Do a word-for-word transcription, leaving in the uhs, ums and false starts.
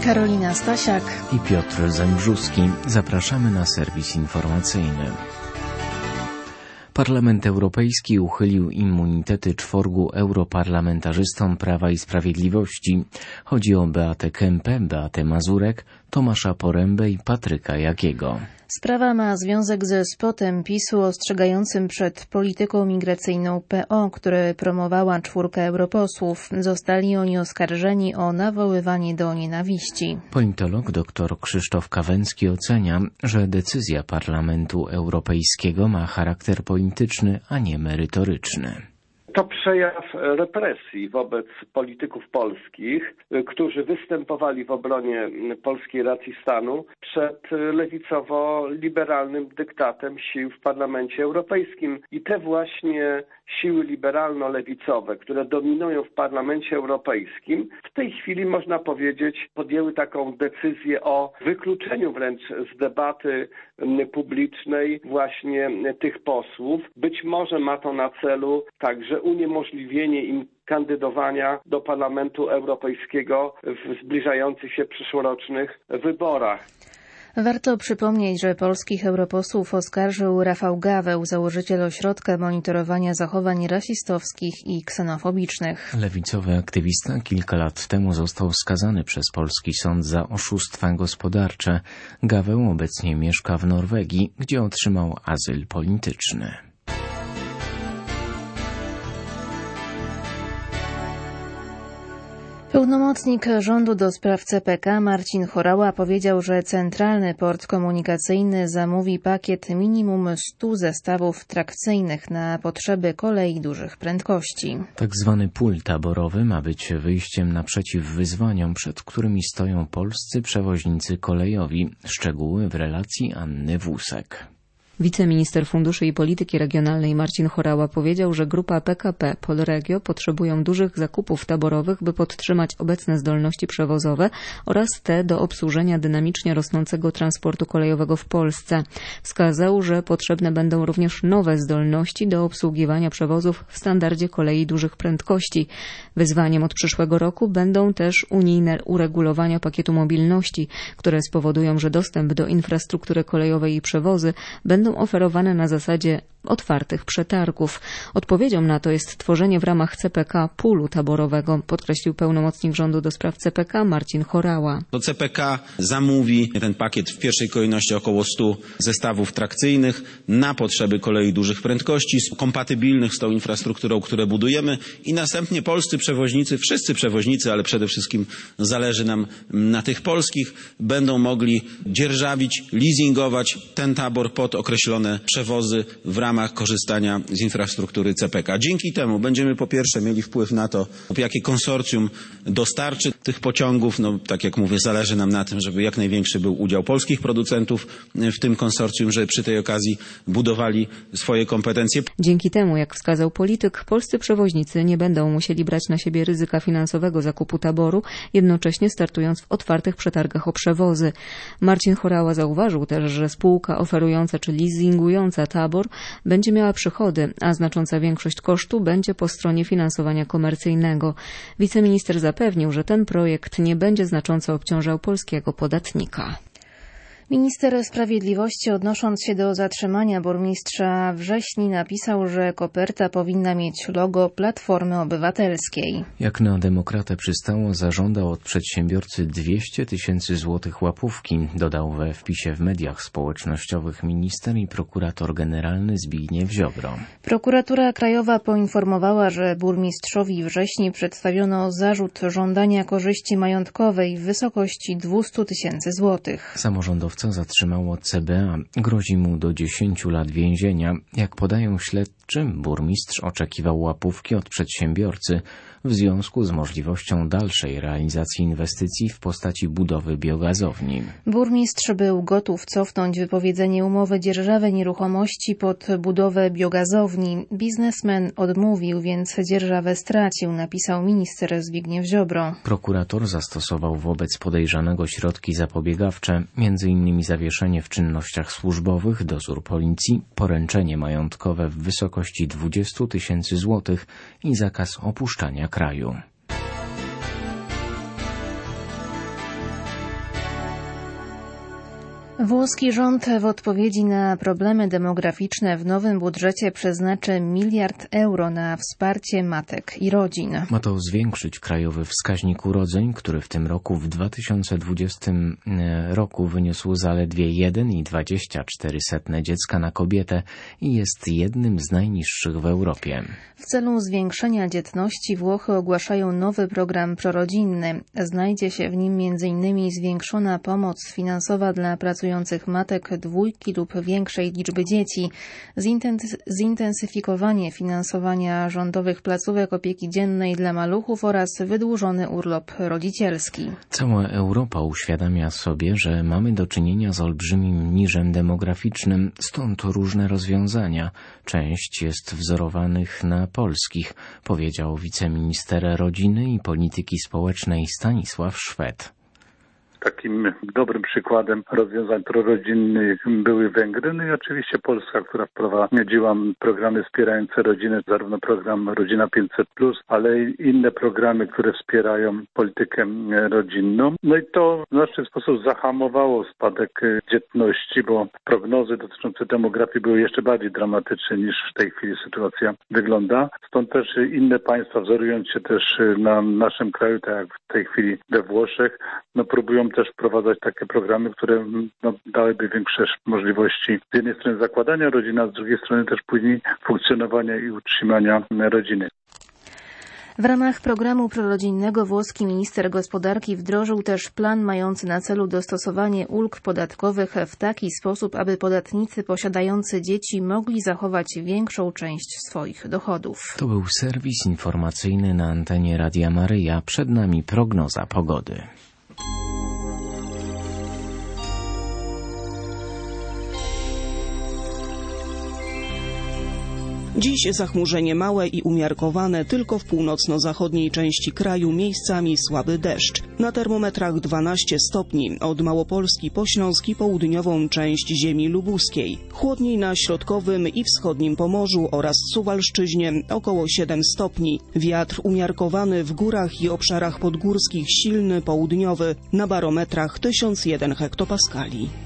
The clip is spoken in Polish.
Karolina Stasiak i Piotr Zembrzuski. Zapraszamy na serwis informacyjny. Parlament Europejski uchylił immunitety czworgu europarlamentarzystom Prawa i Sprawiedliwości. Chodzi o Beatę Kempę, Beatę Mazurek, Tomasza Porębę i Patryka Jakiego. Sprawa ma związek ze spotem PiSu ostrzegającym przed polityką migracyjną P O, które promowała czwórka europosłów. Zostali oni oskarżeni o nawoływanie do nienawiści. Politolog dr Krzysztof Kawęcki ocenia, że decyzja Parlamentu Europejskiego ma charakter polityczny, a nie merytoryczny. To przejaw represji wobec polityków polskich, którzy występowali w obronie polskiej racji stanu przed lewicowo-liberalnym dyktatem sił w Parlamencie Europejskim. I te właśnie siły liberalno-lewicowe, które dominują w Parlamencie Europejskim, w tej chwili można powiedzieć podjęły taką decyzję o wykluczeniu wręcz z debaty publicznej właśnie tych posłów. Być może ma to na celu także uniemożliwienie im kandydowania do Parlamentu Europejskiego w zbliżających się przyszłorocznych wyborach. Warto przypomnieć, że polskich europosłów oskarżył Rafał Gaweł, założyciel ośrodka monitorowania zachowań rasistowskich i ksenofobicznych. Lewicowy aktywista kilka lat temu został skazany przez polski sąd za oszustwa gospodarcze. Gaweł obecnie mieszka w Norwegii, gdzie otrzymał azyl polityczny. Pełnomocnik rządu do spraw C P K Marcin Horała powiedział, że Centralny Port Komunikacyjny zamówi pakiet minimum stu zestawów trakcyjnych na potrzeby kolei dużych prędkości. Tak zwany pool taborowy ma być wyjściem naprzeciw wyzwaniom, przed którymi stoją polscy przewoźnicy kolejowi. Szczegóły w relacji Anny Wusek. Wiceminister Funduszy i Polityki Regionalnej Marcin Horała powiedział, że grupa P K P Polregio potrzebują dużych zakupów taborowych, by podtrzymać obecne zdolności przewozowe oraz te do obsłużenia dynamicznie rosnącego transportu kolejowego w Polsce. Wskazał, że potrzebne będą również nowe zdolności do obsługiwania przewozów w standardzie kolei dużych prędkości. Wyzwaniem od przyszłego roku będą też unijne uregulowania pakietu mobilności, które spowodują, że dostęp do infrastruktury kolejowej i przewozy będą będą oferowane na zasadzie otwartych przetargów. Odpowiedzią na to jest tworzenie w ramach C P K poolu taborowego, podkreślił pełnomocnik rządu do spraw C P K Marcin Horała. To C P K zamówi ten pakiet w pierwszej kolejności około stu zestawów trakcyjnych na potrzeby kolei dużych prędkości, kompatybilnych z tą infrastrukturą, które budujemy, i następnie polscy przewoźnicy, wszyscy przewoźnicy, ale przede wszystkim zależy nam na tych polskich, będą mogli dzierżawić, leasingować ten tabor pod określone przewozy w ramach korzystania z infrastruktury C P K. Dzięki temu będziemy po pierwsze mieli wpływ na to, jakie konsorcjum dostarczy tych pociągów. No, tak jak mówię, zależy nam na tym, żeby jak największy był udział polskich producentów w tym konsorcjum, żeby przy tej okazji budowali swoje kompetencje. Dzięki temu, jak wskazał polityk, polscy przewoźnicy nie będą musieli brać na siebie ryzyka finansowego zakupu taboru, jednocześnie startując w otwartych przetargach o przewozy. Marcin Horała zauważył też, że spółka oferująca czy leasingująca tabor będzie miała przychody, a znacząca większość kosztu będzie po stronie finansowania komercyjnego. Wiceminister zapewnił, że ten projekt nie będzie znacząco obciążał polskiego podatnika. Minister Sprawiedliwości, odnosząc się do zatrzymania burmistrza Wrześni, napisał, że koperta powinna mieć logo Platformy Obywatelskiej. Jak na demokratę przystało, zażądał od przedsiębiorcy dwieście tysięcy złotych łapówki, dodał we wpisie w mediach społecznościowych minister i prokurator generalny Zbigniew Ziobro. Prokuratura Krajowa poinformowała, że burmistrzowi Wrześni przedstawiono zarzut żądania korzyści majątkowej w wysokości dwieście tysięcy złotych. Samorządowca zatrzymało C B A. Grozi mu do dziesięciu lat więzienia. Jak podają śledczy, burmistrz oczekiwał łapówki od przedsiębiorcy w związku z możliwością dalszej realizacji inwestycji w postaci budowy biogazowni. Burmistrz był gotów cofnąć wypowiedzenie umowy dzierżawy nieruchomości pod budowę biogazowni. Biznesmen odmówił, więc dzierżawę stracił, napisał minister Zbigniew Ziobro. Prokurator zastosował wobec podejrzanego środki zapobiegawcze, między innymi zawieszenie w czynnościach służbowych, dozór policji, poręczenie majątkowe w wysokości dwudziestu tysięcy złotych i zakaz opuszczania kraju. Włoski rząd w odpowiedzi na problemy demograficzne w nowym budżecie przeznaczy miliard euro na wsparcie matek i rodzin. Ma to zwiększyć krajowy wskaźnik urodzeń, który w tym roku w dwa tysiące dwudziestym roku wyniósł zaledwie jeden przecinek dwadzieścia cztery dziecka na kobietę i jest jednym z najniższych w Europie. W celu zwiększenia dzietności Włochy ogłaszają nowy program prorodzinny. Znajdzie się w nim między innymi zwiększona pomoc finansowa dla pracujących matek dwójki lub większej liczby dzieci, zintensyfikowanie finansowania rządowych placówek opieki dziennej dla maluchów oraz wydłużony urlop rodzicielski. Cała Europa uświadamia sobie, że mamy do czynienia z olbrzymim niżem demograficznym, stąd różne rozwiązania. Część jest wzorowanych na polskich, powiedział wiceminister rodziny i polityki społecznej Stanisław Szwed. Takim dobrym przykładem rozwiązań prorodzinnych były Węgry, no i oczywiście Polska, która wprowadziła programy wspierające rodzinę, zarówno program Rodzina pięćset plus, ale i inne programy, które wspierają politykę rodzinną. No i to w znaczny sposób zahamowało spadek dzietności, bo prognozy dotyczące demografii były jeszcze bardziej dramatyczne niż w tej chwili sytuacja wygląda. Stąd też inne państwa, wzorując się też na naszym kraju, tak jak w tej chwili we Włoszech, no próbują też wprowadzać takie programy, które no, dałyby większe możliwości z jednej strony zakładania rodziny, a z drugiej strony też później funkcjonowania i utrzymania rodziny. W ramach programu prorodzinnego włoski minister gospodarki wdrożył też plan mający na celu dostosowanie ulg podatkowych w taki sposób, aby podatnicy posiadający dzieci mogli zachować większą część swoich dochodów. To był serwis informacyjny na antenie Radia Maryja. Przed nami prognoza pogody. Dziś zachmurzenie małe i umiarkowane, tylko w północno-zachodniej części kraju miejscami słaby deszcz. Na termometrach dwanaście stopni, od Małopolski po Śląski południową część ziemi lubuskiej. Chłodniej na środkowym i wschodnim Pomorzu oraz Suwalszczyźnie około siedem stopni. Wiatr umiarkowany w górach i obszarach podgórskich silny, południowy, na barometrach tysiąc jeden hektopaskali.